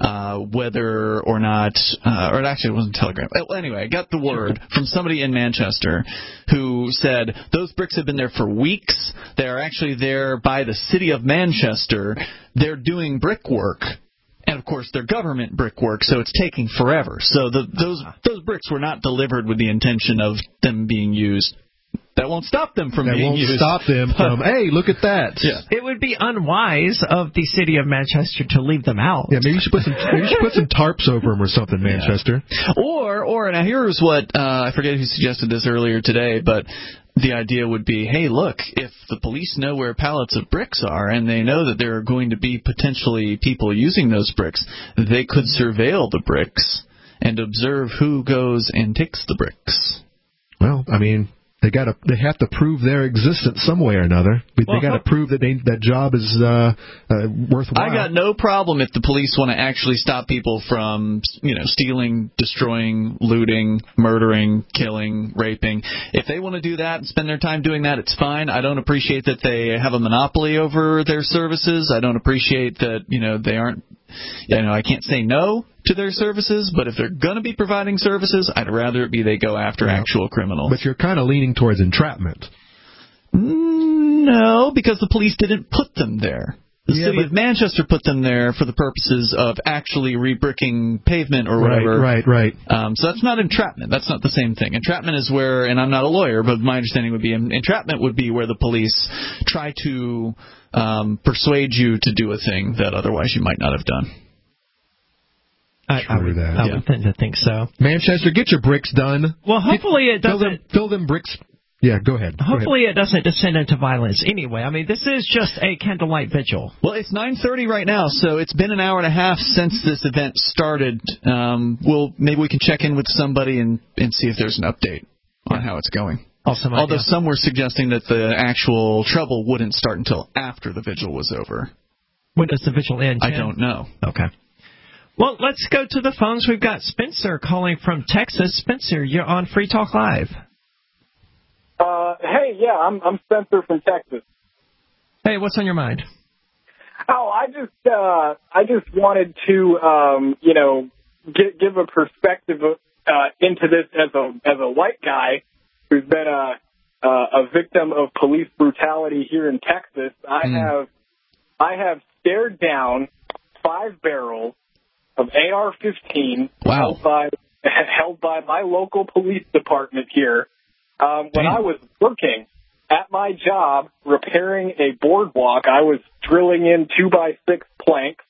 [SPEAKER 4] whether or not, or actually it wasn't Telegram. Well, anyway, I got the word from somebody in Manchester who said those bricks have been there for weeks. They are actually there by the city of Manchester. They're doing brickwork. And, of course, they're government brickwork, so it's taking forever. So those bricks were not delivered with the intention of them being used. That won't stop them from being used.
[SPEAKER 3] That won't stop them from, hey, look at that.
[SPEAKER 4] Yeah.
[SPEAKER 2] It would be unwise of the city of Manchester to leave them out.
[SPEAKER 3] Yeah, maybe you should put some tarps over them or something, Manchester.
[SPEAKER 4] Yeah. Or now here's what, I forget who suggested this earlier today, but the idea would be, hey, look, if the police know where pallets of bricks are and they know that there are going to be potentially people using those bricks, they could surveil the bricks and observe who goes and takes the bricks.
[SPEAKER 3] Well, I mean, they have to prove their existence some way or another. They got to prove that that job is worthwhile.
[SPEAKER 4] I got no problem if the police want to actually stop people from, stealing, destroying, looting, murdering, killing, raping. If they want to do that and spend their time doing that, it's fine. I don't appreciate that they have a monopoly over their services. I don't appreciate that, they aren't. I can't say no to their services, but if they're going to be providing services, I'd rather it be they go after actual criminals.
[SPEAKER 3] But you're kind of leaning towards entrapment.
[SPEAKER 4] No, because the police didn't put them there. The city of Manchester put them there for the purposes of actually re-bricking pavement or whatever.
[SPEAKER 3] Right.
[SPEAKER 4] So that's not entrapment. That's not the same thing. Entrapment is where, and I'm not a lawyer, but my understanding would be entrapment would be where the police try to persuade you to do a thing that otherwise you might not have done.
[SPEAKER 2] I would tend to think so.
[SPEAKER 3] Manchester, get your bricks done.
[SPEAKER 2] Well, hopefully it doesn't.
[SPEAKER 3] Fill them bricks. Yeah, go ahead.
[SPEAKER 2] Hopefully it doesn't descend into violence anyway. I mean, this is just a candlelight vigil.
[SPEAKER 4] Well, it's 9:30 right now, so it's been an hour and a half since this event started. Maybe we can check in with somebody and see if there's an update on how it's going.
[SPEAKER 2] Awesome.
[SPEAKER 4] Although some were suggesting that the actual trouble wouldn't start until after the vigil was over.
[SPEAKER 2] When does the vigil end?
[SPEAKER 4] I don't know.
[SPEAKER 2] Okay. Well, let's go to the phones. We've got Spencer calling from Texas. Spencer, you're on Free Talk Live.
[SPEAKER 21] Hey, yeah, I'm Spencer from Texas.
[SPEAKER 2] Hey, what's on your mind?
[SPEAKER 21] Oh, I just wanted to, give a perspective into this as a white guy who's been a victim of police brutality here in Texas. I have stared down 5 barrels of AR-15 held by my local police department here. When I was working at my job repairing a boardwalk, I was drilling in 2x6 planks,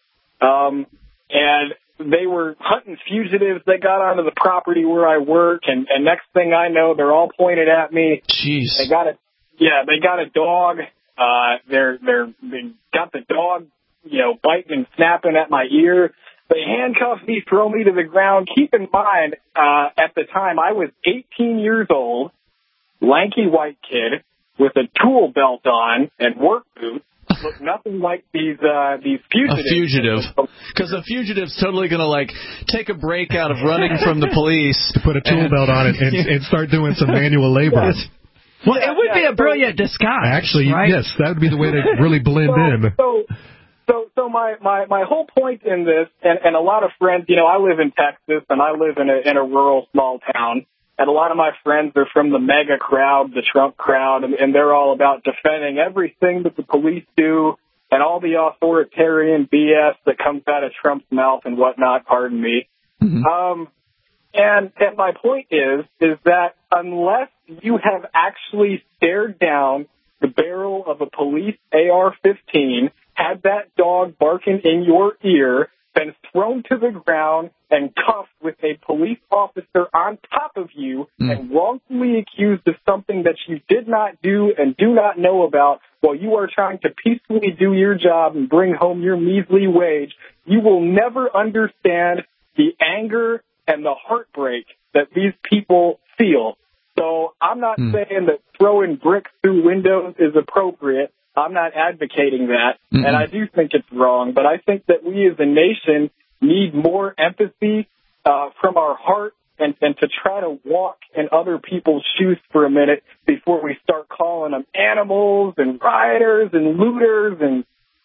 [SPEAKER 21] and they were hunting fugitives that got onto the property where I work, and next thing I know, they're all pointed at me.
[SPEAKER 4] Jeez.
[SPEAKER 21] They got a dog. They got the dog, biting and snapping at my ear. They handcuff me, throw me to the ground. Keep in mind, at the time, I was 18 years old, lanky white kid with a tool belt on and work boots. Look nothing like these fugitives.
[SPEAKER 4] A fugitive. Because a fugitive's totally going to, take a break out of running from the police.
[SPEAKER 3] To put a tool belt on it and start doing some manual labor.
[SPEAKER 2] Well, it would be a brilliant disguise.
[SPEAKER 3] Actually,
[SPEAKER 2] right?
[SPEAKER 3] Yes, that would be the way to really blend in.
[SPEAKER 21] So my whole point in this, and a lot of friends, I live in Texas, and I live in a rural small town, and a lot of my friends are from the mega crowd, the Trump crowd, and they're all about defending everything that the police do and all the authoritarian BS that comes out of Trump's mouth and whatnot, pardon me. Mm-hmm. And my point is that unless you have actually stared down the barrel of a police AR-15, had that dog barking in your ear, been thrown to the ground and cuffed with a police officer on top of you and wrongfully accused of something that you did not do and do not know about while you are trying to peacefully do your job and bring home your measly wage, you will never understand the anger and the heartbreak that these people feel. So I'm not saying that throwing bricks through windows is appropriate. I'm not advocating that, and I do think it's wrong. But I think that we as a nation need more empathy from our heart and to try to walk in other people's shoes for a minute before we start calling them animals and rioters and looters and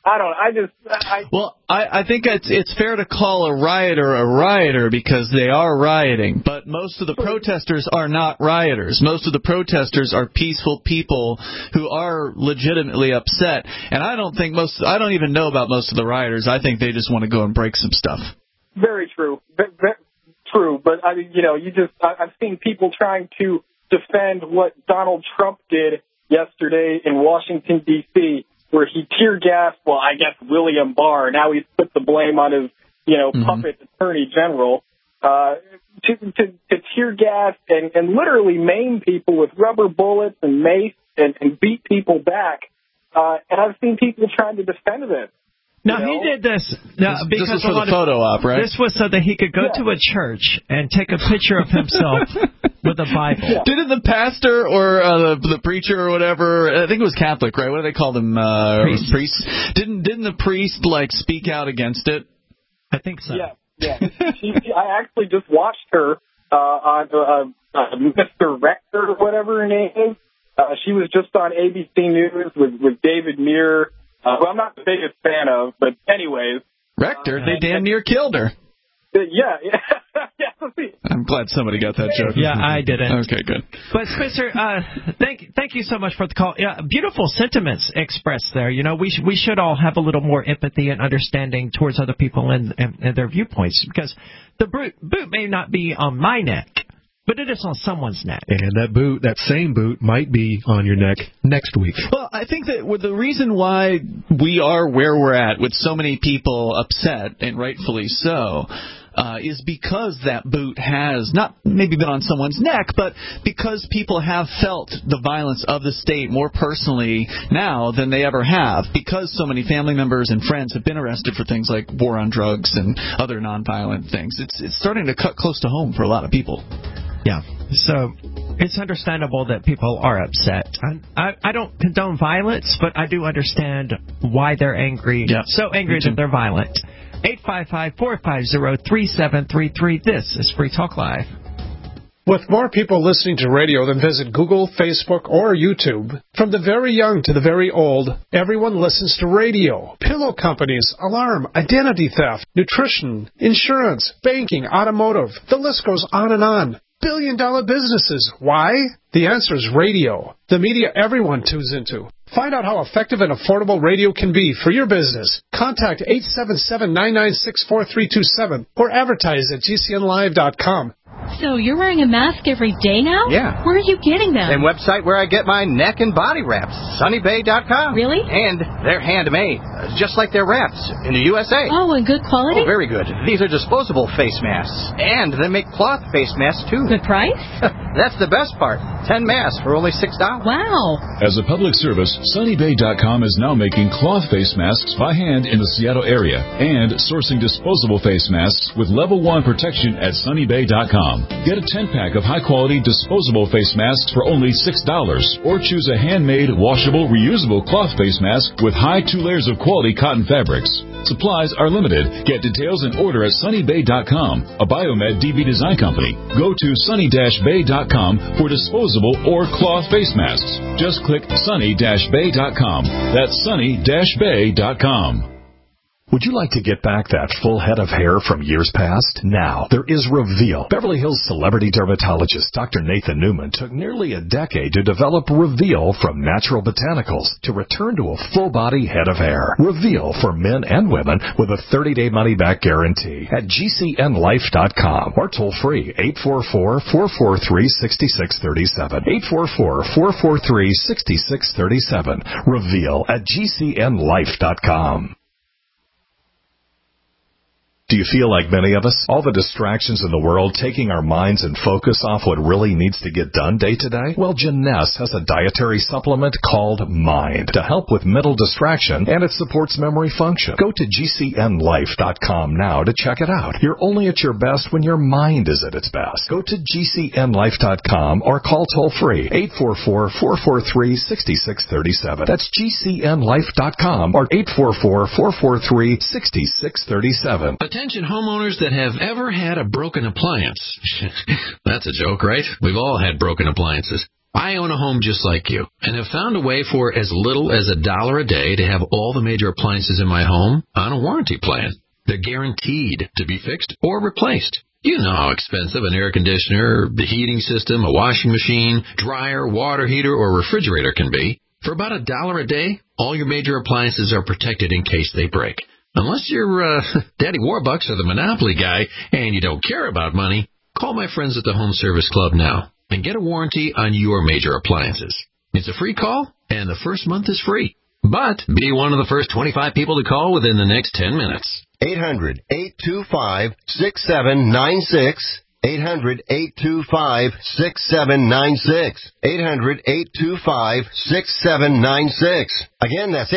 [SPEAKER 4] I think it's fair to call a rioter because they are rioting, but most of the protesters are not rioters. Most of the protesters are peaceful people who are legitimately upset, and I don't even know about most of the rioters. I think they just want to go and break some stuff.
[SPEAKER 21] Very true. True, but I've seen people trying to defend what Donald Trump did yesterday in Washington, D.C., where he tear-gassed, William Barr. Now he's put the blame on his, puppet attorney general, to tear-gas and literally maim people with rubber bullets and mace and beat people back. And I've seen people trying to defend this.
[SPEAKER 2] Now, he did this because
[SPEAKER 4] this was for the photo op, right?
[SPEAKER 2] This was so that he could go to a church and take a picture of himself with a Bible.
[SPEAKER 21] Yeah.
[SPEAKER 4] Didn't the pastor or the preacher or whatever, I think it was Catholic, right? What do they call them? Priests. Didn't the priest, speak out against it?
[SPEAKER 2] I think so.
[SPEAKER 21] Yeah. I actually just watched her on Mr. Rector or whatever her name is. She was just on ABC News with David Muir. Who I'm not the biggest fan of, but anyways.
[SPEAKER 4] Rector, they damn near killed her.
[SPEAKER 21] Yeah.
[SPEAKER 4] I'm glad somebody got that joke.
[SPEAKER 2] Yeah, I didn't.
[SPEAKER 4] Okay, good.
[SPEAKER 2] But Spencer, thank you so much for the call. Yeah, beautiful sentiments expressed there. We should all have a little more empathy and understanding towards other people and their viewpoints, because the boot may not be on my neck, but it is on someone's neck.
[SPEAKER 3] And that same boot might be on your neck next week.
[SPEAKER 4] Well, I think that the reason why we are where we're at with so many people upset, and rightfully so, is because that boot has not maybe been on someone's neck, but because people have felt the violence of the state more personally now than they ever have, because so many family members and friends have been arrested for things like war on drugs and other nonviolent things. It's starting to cut close to home for a lot of people.
[SPEAKER 2] Yeah, so it's understandable that people are upset. I don't condone violence, but I do understand why they're angry.
[SPEAKER 4] Yeah,
[SPEAKER 2] so angry that they're violent. 855-450-3733. This is Free Talk Live.
[SPEAKER 11] With more people listening to radio than visit Google, Facebook, or YouTube, from the very young to the very old, everyone listens to radio. Pillow companies, alarm, identity theft, nutrition, insurance, banking, automotive. The list goes on and on. Billion-dollar businesses. Why? The answer is radio. The media everyone tunes into. Find out how effective and affordable radio can be for your business. Contact 877-996-4327 or advertise at GCNlive.com.
[SPEAKER 5] So you're wearing a mask every day now?
[SPEAKER 22] Yeah.
[SPEAKER 5] Where are you getting them?
[SPEAKER 22] Same website where I get my neck and body wraps, sunnybay.com.
[SPEAKER 5] Really?
[SPEAKER 22] And they're handmade, just like their wraps in the USA.
[SPEAKER 5] Oh, and good quality?
[SPEAKER 22] Oh, very good. These are disposable face masks. And they make cloth face masks, too.
[SPEAKER 5] Good price?
[SPEAKER 22] That's the best part. 10 masks for only $6.
[SPEAKER 5] Wow.
[SPEAKER 20] As a public service, sunnybay.com is now making cloth face masks by hand in the Seattle area and sourcing disposable face masks with level 1 protection at sunnybay.com. Get a 10-pack of high-quality disposable face masks for only $6, or choose a handmade, washable, reusable cloth face mask with high 2 layers of quality cotton fabrics. Supplies are limited. Get details and order at sunnybay.com, a Biomed DB design company. Go to sunny-bay.com for disposable or cloth face masks. Just click sunny-bay.com. That's sunny-bay.com.
[SPEAKER 7] Would you like to get back that full head of hair from years past? Now, there is Reveal. Beverly Hills celebrity dermatologist Dr. Nathan Newman took nearly a decade to develop Reveal from natural botanicals to return to a full-body head of hair. Reveal for men and women with a 30-day money-back guarantee at GCNlife.com or toll free 844-443-6637. 844-443-6637. Reveal at GCNlife.com. Do you feel like many of us? All the distractions in the world taking our minds and focus off what really needs to get done day to day? Well, Jeunesse has a dietary supplement called Mind to help with mental distraction, and it supports memory function. Go to GCNlife.com now to check it out. You're only at your best when your mind is at its best. Go to GCNlife.com or call toll-free 844-443-6637. That's GCNlife.com or 844-443-6637.
[SPEAKER 8] Attention homeowners that have ever had a broken appliance. That's a joke, right? We've all had broken appliances. I own a home just like you and have found a way for as little as $1 a day to have all the major appliances in my home on a warranty plan. They're guaranteed to be fixed or replaced. You know how expensive an air conditioner, the heating system, a washing machine, dryer, water heater, or refrigerator can be. For about $1 a day, all your major appliances are protected in case they break. Unless you're Daddy Warbucks or the Monopoly guy and you don't care about money, call my friends at the Home Service Club now and get a warranty on your major appliances. It's a free call, and the first month is free. But be one of the first 25 people to call within the next 10 minutes.
[SPEAKER 23] 800-825-6796. 800-825-6796. 800-825-6796. Again, that's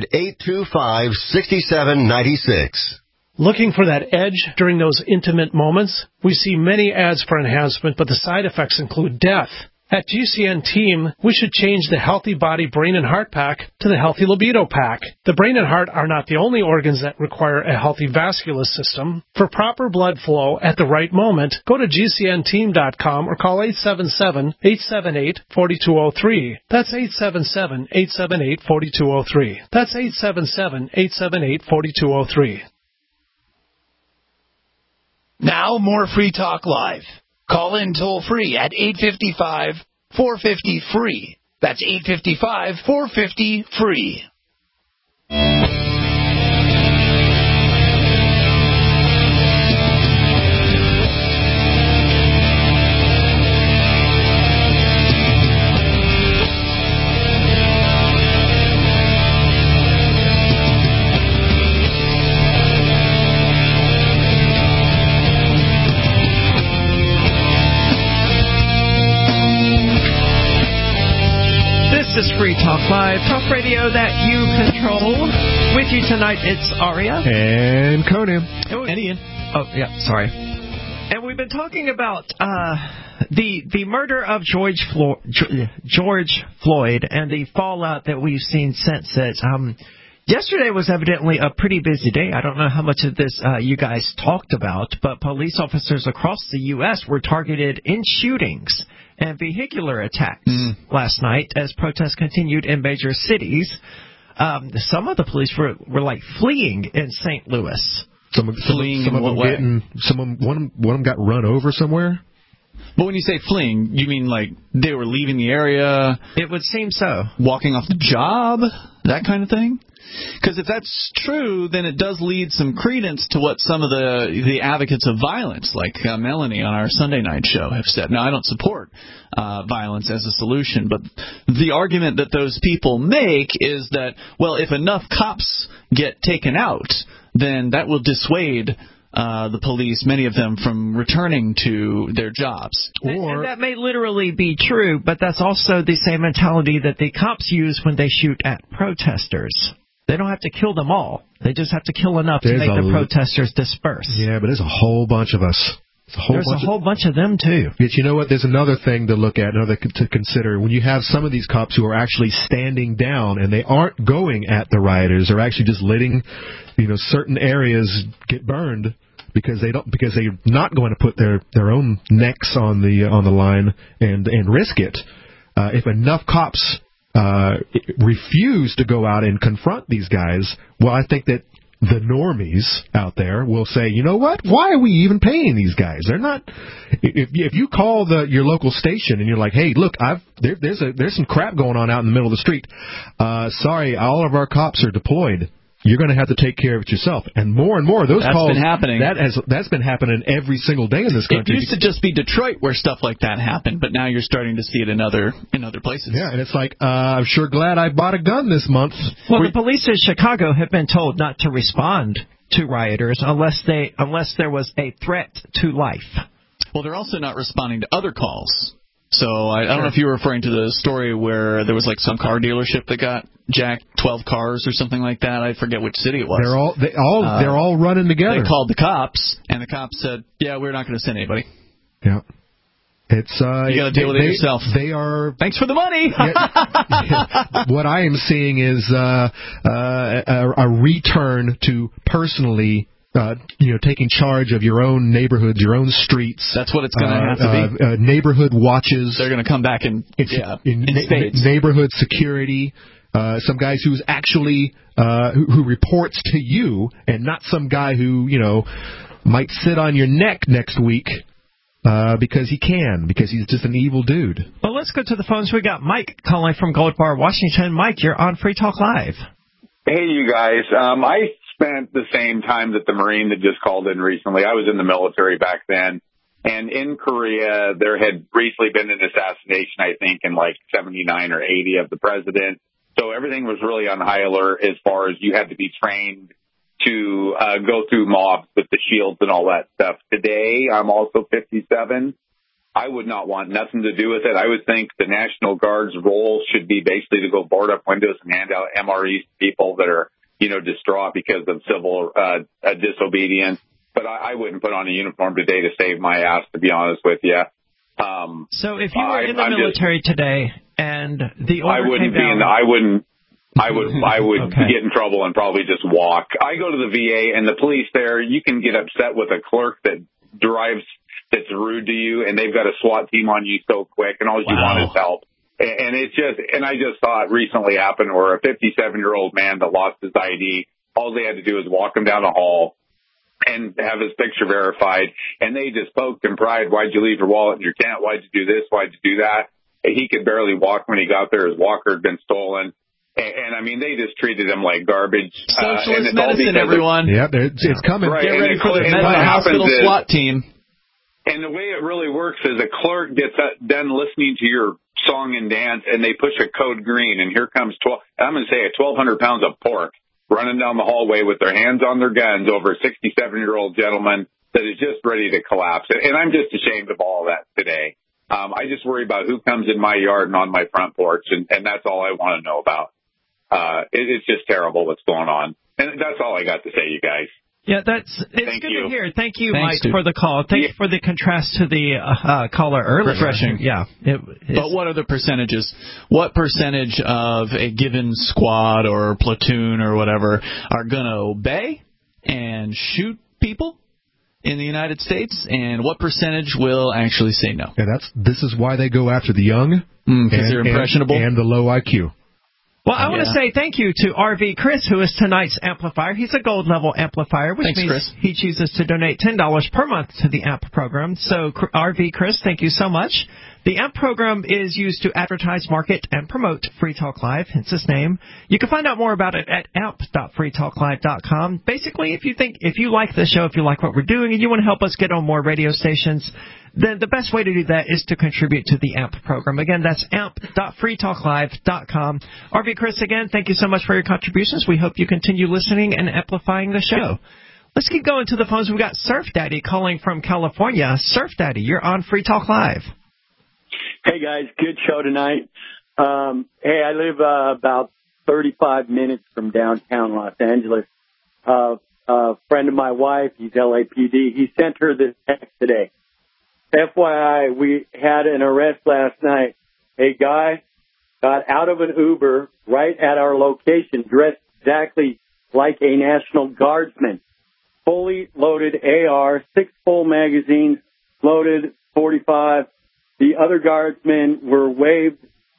[SPEAKER 23] 800-825-6796.
[SPEAKER 11] Looking for that edge during those intimate moments? We see many ads for enhancement, but the side effects include death. At GCN Team, we should change the Healthy Body Brain and Heart Pack to the Healthy Libido Pack. The brain and heart are not the only organs that require a healthy vascular system. For proper blood flow at the right moment, go to GCNteam.com or call 877-878-4203. That's 877-878-4203. That's 877-878-4203.
[SPEAKER 13] Now, more Free Talk Live. Call in toll-free at 855-450-FREE. That's 855-450-FREE.
[SPEAKER 2] This is Free Talk Live, talk radio that you control. With you tonight, it's Aria.
[SPEAKER 3] And Conan.
[SPEAKER 2] And Ian. Oh, yeah, sorry. And we've been talking about the murder of George Floyd and the fallout that we've seen since it. Yesterday was evidently a pretty busy day. I don't know how much of this you guys talked about, but police officers across the U.S. were targeted in shootings and vehicular attacks last night as protests continued in major cities. Some of the police were like fleeing in St. Louis.
[SPEAKER 3] Some of them one of them got run over somewhere.
[SPEAKER 4] But when you say fleeing, you mean like they were leaving the area?
[SPEAKER 2] It would seem so.
[SPEAKER 4] Walking off the job, that kind of thing? Because if that's true, then it does lead some credence to what some of the advocates of violence, like Melanie on our Sunday night show, have said. Now, I don't support violence as a solution, but the argument that those people make is that, well, if enough cops get taken out, then that will dissuade the police, many of them, from returning to their jobs.
[SPEAKER 2] And that may literally be true, but that's also the same mentality that the cops use when they shoot at protesters. They don't have to kill them all. They just have to kill enough to make the protesters disperse.
[SPEAKER 3] Yeah, but there's a whole bunch of us.
[SPEAKER 2] There's a whole bunch of them, too.
[SPEAKER 3] Yet you know what? There's another thing to look at, to consider. When you have some of these cops who are actually standing down and they aren't going at the rioters, they're actually just letting, certain areas get burned because they're not going to put their own necks on the line and risk it. If enough cops refuse to go out and confront these guys, well, I think that the normies out there will say, you know what? Why are we even paying these guys? They're not. If you call your local station and you're like, hey, look, there's some crap going on out in the middle of the street. Sorry, all of our cops are deployed. You're going to have to take care of it yourself. And more those
[SPEAKER 4] that's
[SPEAKER 3] calls.
[SPEAKER 4] Been happening.
[SPEAKER 3] That's been happening every single day in this country.
[SPEAKER 4] It used to just be Detroit where stuff like that happened, but now you're starting to see it in other places.
[SPEAKER 3] Yeah, and it's like, I'm sure glad I bought a gun this month.
[SPEAKER 2] Well, the police in Chicago have been told not to respond to rioters unless there was a threat to life.
[SPEAKER 4] Well, they're also not responding to other calls. So I don't know if you were referring to the story where there was like some car dealership that got jacked, 12 cars or something like that. I forget which city it was.
[SPEAKER 3] They're all running together.
[SPEAKER 4] They called the cops, and the cops said, "Yeah, we're not going to send anybody."
[SPEAKER 3] Yeah. It's
[SPEAKER 4] you got to deal with it yourself.
[SPEAKER 3] They are.
[SPEAKER 4] Thanks for the money.
[SPEAKER 3] What I am seeing is a return to personally. Taking charge of your own neighborhoods, your own streets.
[SPEAKER 4] That's what it's going to have to
[SPEAKER 3] be. Neighborhood watches.
[SPEAKER 4] They're going to come back in spades.
[SPEAKER 3] Neighborhood security. Some guys who's actually who reports to you, and not some guy who might sit on your neck next week because he's just an evil dude.
[SPEAKER 2] Well, let's go to the phones. We got Mike calling from Gold Bar, Washington. Mike, you're on Free Talk Live.
[SPEAKER 1] Hey, you guys. I spent the same time that the Marine that just called in recently. I was in the military back then. And in Korea, there had recently been an assassination, I think, in like 79 or 80 of the president. So everything was really on high alert as far as you had to be trained to go through mobs with the shields and all that stuff. Today, I'm also 57. I would not want nothing to do with it. I would think the National Guard's role should be basically to go board up windows and hand out MREs to people that are, distraught because of civil disobedience. But I wouldn't put on a uniform today to save my ass, to be honest with you.
[SPEAKER 2] So if you were in the military today and the order came down...
[SPEAKER 1] I would get in trouble and probably just walk. I go to the VA and the police there, you can get upset with a clerk that's rude to you, and they've got a SWAT team on you so quick, and all you want is help. And I just saw it recently happen where a 57-year-old man that lost his ID, all they had to do was walk him down the hall and have his picture verified, and they just poked and pried, why'd you leave your wallet in your tent? Why'd you do this? Why'd you do that? He could barely walk when he got there. His walker had been stolen. And I mean, they just treated him like garbage.
[SPEAKER 4] Socialist medicine, everyone.
[SPEAKER 3] Yeah, it's coming.
[SPEAKER 1] Right,
[SPEAKER 4] Get ready for the
[SPEAKER 1] hospital
[SPEAKER 4] SWAT team.
[SPEAKER 1] And the way it really works is a clerk gets done listening to your song and dance, and they push a code green, and here comes 1,200 pounds of pork running down the hallway with their hands on their guns over a 67-year-old gentleman that is just ready to collapse. And I'm just ashamed of all that today. I just worry about who comes in my yard and on my front porch, and that's all I want to know about. It's just terrible what's going on. And that's all I got to say, you guys.
[SPEAKER 2] Yeah, it's good to hear. Thank you,
[SPEAKER 4] Thanks,
[SPEAKER 2] Mike, for the call. Thank you for the contrast to the caller earlier.
[SPEAKER 4] Refreshing.
[SPEAKER 2] Yeah.
[SPEAKER 4] But what are the percentages? What percentage of a given squad or platoon or whatever are going to obey and shoot people in the United States, and what percentage will actually say no?
[SPEAKER 3] Yeah, this is why they go after the young
[SPEAKER 4] because they're impressionable
[SPEAKER 3] and the low IQ.
[SPEAKER 2] Well, I want to say thank you to RV Chris, who is tonight's amplifier. He's a gold level amplifier, which means
[SPEAKER 4] Chris.
[SPEAKER 2] he chooses to donate $10 per month to the AMP program. So, RV Chris, thank you so much. The AMP program is used to advertise, market, and promote Free Talk Live, hence its name. You can find out more about it at amp.freetalklive.com. Basically, if you like the show, if you like what we're doing, and you want to help us get on more radio stations, then the best way to do that is to contribute to the AMP program. Again, that's amp.freetalklive.com. RV Chris, again, thank you so much for your contributions. We hope you continue listening and amplifying the show. Let's keep going to the phones. We've got Surf Daddy calling from California. Surf Daddy, you're on Free Talk Live.
[SPEAKER 10] Hey, guys. Good show tonight. Hey, I live about 35 minutes from downtown Los Angeles. A friend of my wife, he's LAPD, he sent her this text today. FYI, we had an arrest last night. A guy got out of an Uber right at our location, dressed exactly like a National Guardsman. Fully loaded AR, 6 full magazines, loaded 45. The other guardsmen waved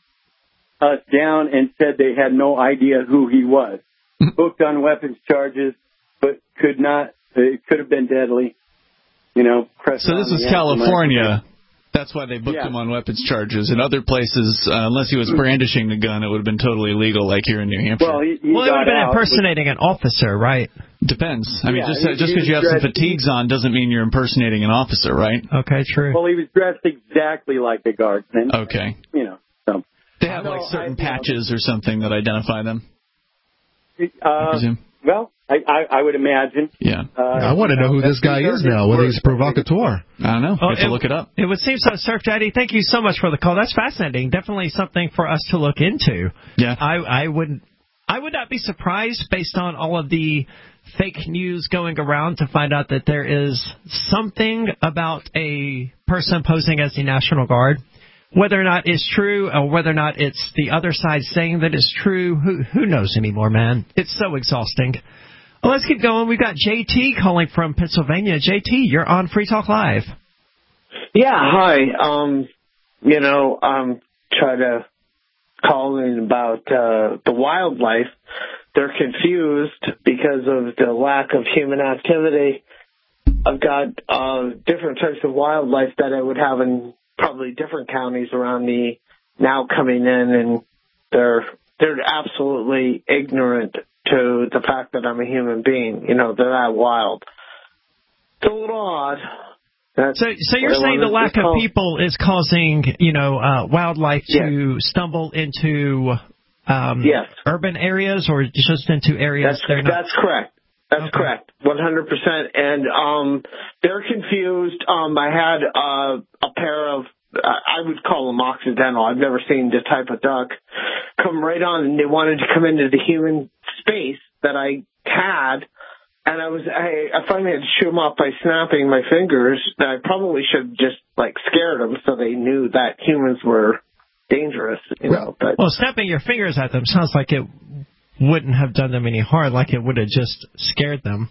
[SPEAKER 10] us down and said they had no idea who he was. Booked on weapons charges, but could not. It could have been deadly. You know.
[SPEAKER 4] So this is California. That's why they booked him on weapons charges. In other places, unless he was brandishing the gun, it would have been totally legal, like here in New Hampshire.
[SPEAKER 10] Well,
[SPEAKER 2] it would have been impersonating an officer, right?
[SPEAKER 4] Depends. I mean, just because you have some fatigues on doesn't mean you're impersonating an officer, right?
[SPEAKER 2] Okay, true.
[SPEAKER 10] Well, he was dressed exactly like a guardsman.
[SPEAKER 4] Okay.
[SPEAKER 10] You know, so.
[SPEAKER 4] They have like certain patches or something that identify them.
[SPEAKER 10] I presume. Well, I would imagine.
[SPEAKER 4] Yeah.
[SPEAKER 3] I want to know who this guy is now, whether he's a provocateur.
[SPEAKER 4] I don't know. You have to look it up.
[SPEAKER 2] It would seem so. Surf Daddy, thank you so much for the call. That's fascinating. Definitely something for us to look into.
[SPEAKER 4] Yeah.
[SPEAKER 2] I would not be surprised, based on all of the fake news going around, to find out that there is something about a person posing as the National Guard. Whether or not it's true, or whether or not it's the other side saying that it's true, who knows anymore, man? It's so exhausting. Well, let's keep going. We've got JT calling from Pennsylvania. JT, you're on Free Talk Live.
[SPEAKER 6] Yeah, hi. I'm trying to call in about the wildlife. They're confused because of the lack of human activity. I've got different types of wildlife that I would have in probably different counties around me now coming in, and they're absolutely ignorant to the fact that I'm a human being. You know, they're that wild. It's a little odd.
[SPEAKER 2] So you're saying the lack of people is causing, wildlife to stumble into urban areres, or just into areas
[SPEAKER 6] That's correct. That's correct, 100%. And they're confused. I had a pair of, I would call them Occidental. I've never seen this type of duck come right on, and they wanted to come into the human space that I had. And I finally had to shoo them off by snapping my fingers. I probably should have just scared them so they knew that humans were dangerous. But
[SPEAKER 2] well, snapping your fingers at them sounds like it wouldn't have done them any harm, like it would have just scared them.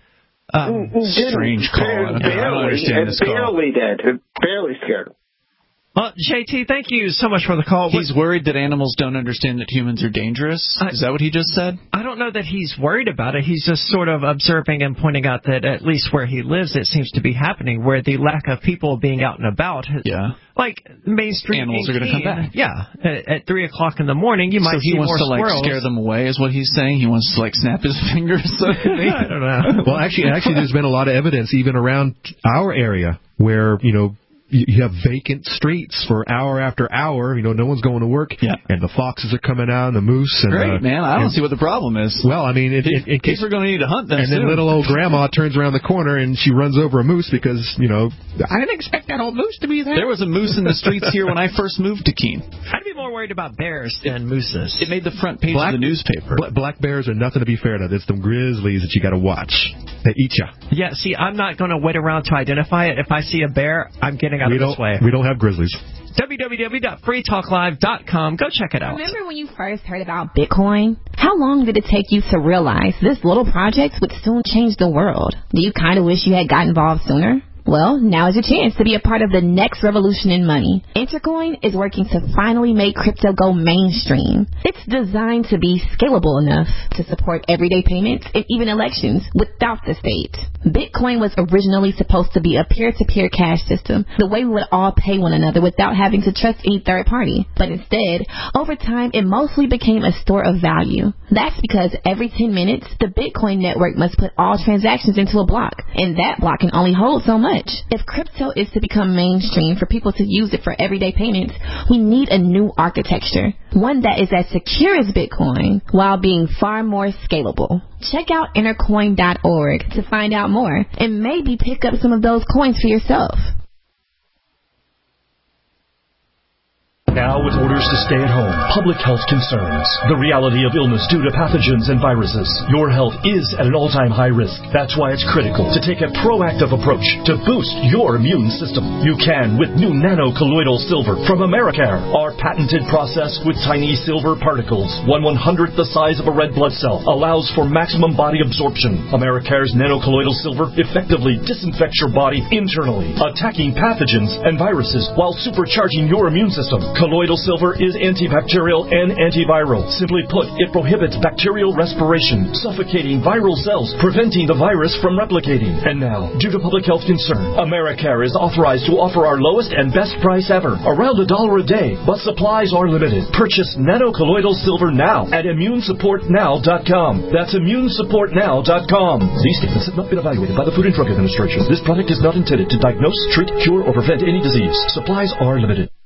[SPEAKER 4] Strange call. I don't understand this call.
[SPEAKER 6] It barely scared them.
[SPEAKER 2] Well, JT, thank you so much for the call.
[SPEAKER 4] He's worried that animals don't understand that humans are dangerous? Is that what he just said?
[SPEAKER 2] I don't know that he's worried about it. He's just sort of observing and pointing out that at least where he lives, it seems to be happening, where the lack of people being out and about. Like Main Street.
[SPEAKER 4] Animals are going to come back.
[SPEAKER 2] Yeah. At 3 o'clock in the morning, you might see more squirrels.
[SPEAKER 4] So he wants to scare them away, is what he's saying? He wants to snap his fingers?
[SPEAKER 2] I don't know.
[SPEAKER 3] Well, actually, there's been a lot of evidence even around our area where, you have vacant streets for hour after hour. No one's going to work, and the foxes are coming out, and the moose. And,
[SPEAKER 4] great, man. I don't see what the problem is.
[SPEAKER 3] Well, I mean, in case
[SPEAKER 4] we're going to need to hunt them,
[SPEAKER 3] and then little old grandma turns around the corner and she runs over a moose because I didn't expect that old moose to be there.
[SPEAKER 4] There was a moose in the streets here when I first moved to Keene.
[SPEAKER 2] I'd be more worried about bears than mooses.
[SPEAKER 4] It made the front page of the newspaper.
[SPEAKER 3] Black bears are nothing to be fair of. It's them grizzlies that you got to watch. They eat you.
[SPEAKER 2] Yeah. See, I'm not going to wait around to identify it. If I see a bear, I'm getting out of this way.
[SPEAKER 3] We don't have grizzlies.
[SPEAKER 2] www.freetalklive.com. Go check it out.
[SPEAKER 9] Remember when you first heard about Bitcoin? How long did it take you to realize this little project would soon change the world? Do you kind of wish you had got involved sooner? Well, now is your chance to be a part of the next revolution in money. Intercoin is working to finally make crypto go mainstream. It's designed to be scalable enough to support everyday payments and even elections without the state. Bitcoin was originally supposed to be a peer-to-peer cash system, the way we would all pay one another without having to trust any third party. But instead, over time, it mostly became a store of value. That's because every 10 minutes, the Bitcoin network must put all transactions into a block, and that block can only hold so much. If crypto is to become mainstream for people to use it for everyday payments, we need a new architecture, one that is as secure as Bitcoin while being far more scalable. Check out intercoin.org to find out more and maybe pick up some of those coins for yourself.
[SPEAKER 12] Now with orders to stay at home, public health concerns, the reality of illness due to pathogens and viruses, your health is at an all-time high risk. That's why it's critical to take a proactive approach to boost your immune system. You can with new nano-colloidal silver from Americare. Our patented process with tiny silver particles, 1/100th the size of a red blood cell, allows for maximum body absorption. Americare's nano-colloidal silver effectively disinfects your body internally, attacking pathogens and viruses while supercharging your immune system. Colloidal silver is antibacterial and antiviral. Simply put, it prohibits bacterial respiration, suffocating viral cells, preventing the virus from replicating. And now, due to public health concern, Americare is authorized to offer our lowest and best price ever, around $1 a day, but supplies are limited. Purchase nanocolloidal silver now at immunesupportnow.com. That's immunesupportnow.com. These statements have not been evaluated by the Food and Drug Administration. This product is not intended to diagnose, treat, cure, or prevent any disease. Supplies are limited.